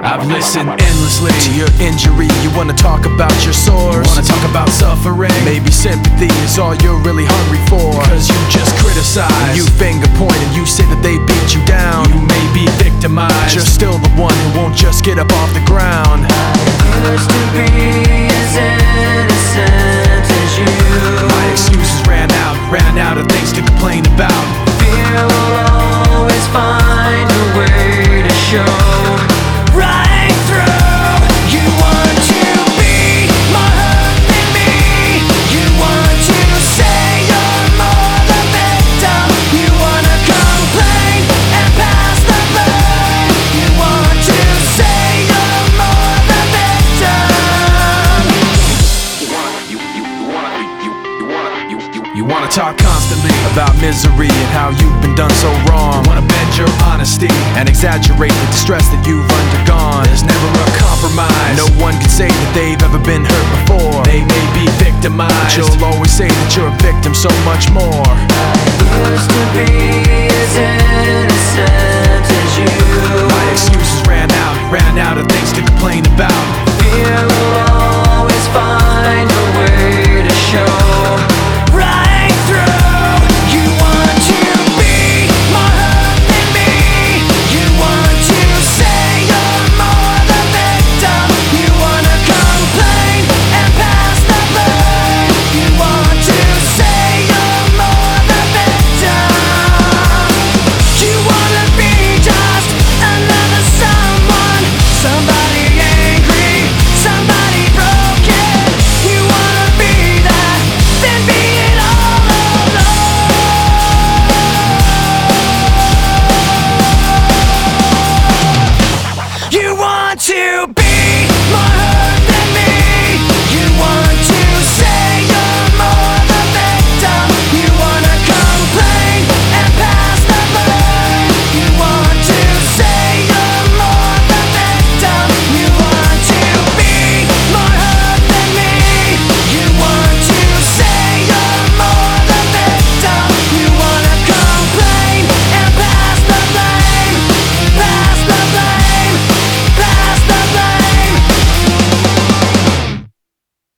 I've listened endlessly to your injury. You wanna talk about your source, wanna talk about suffering. Maybe sympathy is all you're really hungry for, cause you just criticize, you finger point, and you say that they beat you down. You may be victimized, you're still the one who won't just get up off the ground. Used to be as innocent as you. My excuses ran out of things to complain about. Fear will always find a way to show right through. You want to be more hurt than me. You want to say you're more the victim. You wanna complain and pass the blame. You want to say you're more the victim. You wanna talk constantly about misery and how you've been done so wrong. You wanna bend your honesty and exaggerate the distress that you've undergone. There's never a compromise. No one can say that they've ever been hurt before. They may be victimized, but you'll always say that you're a victim so much more. Used to be as innocent as you. My excuses ran out of things to complain about. Fear will